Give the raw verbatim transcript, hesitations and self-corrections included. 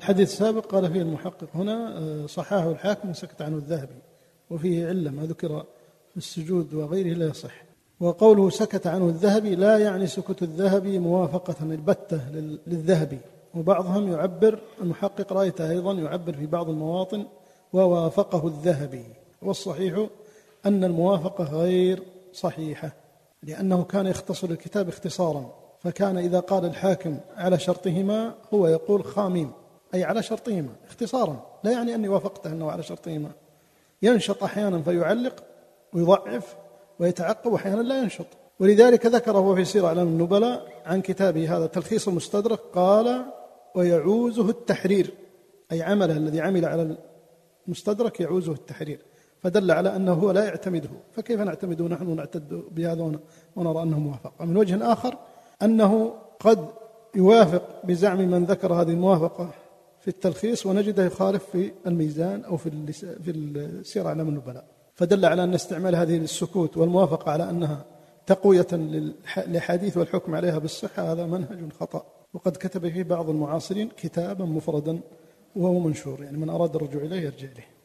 الحديث السابق قال فيه المحقق هنا صححه الحاكم سكت عنه الذهبي، وفيه علة ما ذكر في السجود وغيره لا يصح. وقوله سكت عنه الذهبي لا يعني سكوت الذهبي موافقة البتة للذهبي، وبعضهم يعبر، المحقق رأيته أيضا يعبر في بعض المواطن ووافقه الذهبي، والصحيح أن الموافقة غير صحيحة، لأنه كان يختصر الكتاب اختصارا، فكان إذا قال الحاكم على شرطهما هو يقول خاميم، أي على شرطهما اختصارا، لا يعني أني وافقته أنه على شرطهما. ينشط أحيانا فيعلق ويضعف ويتعقب، وأحيانا لا ينشط. ولذلك ذكره في سير أعلام النبلاء عن كتابه هذا تلخيص المستدرك، قال ويعوزه التحرير، أي عمله الذي عمل على المستدرك يعوزه التحرير، فدل على أنه هو لا يعتمده، فكيف نعتمده نحن ونعتد بهذا ونرى أنه موافق؟ ومن وجه آخر أنه قد يوافق بزعم من ذكر هذه الموافقة في التلخيص ونجده يخالف في الميزان أو في السير أعلام النبلاء، فدل على أن استعمال هذه السكوت والموافقة على أنها تقوية للحديث والحكم عليها بالصحة هذا منهج خطأ. وقد كتب فيه بعض المعاصرين كتابا مفردا وهو منشور، يعني من أراد الرجوع إليه يرجع إليه.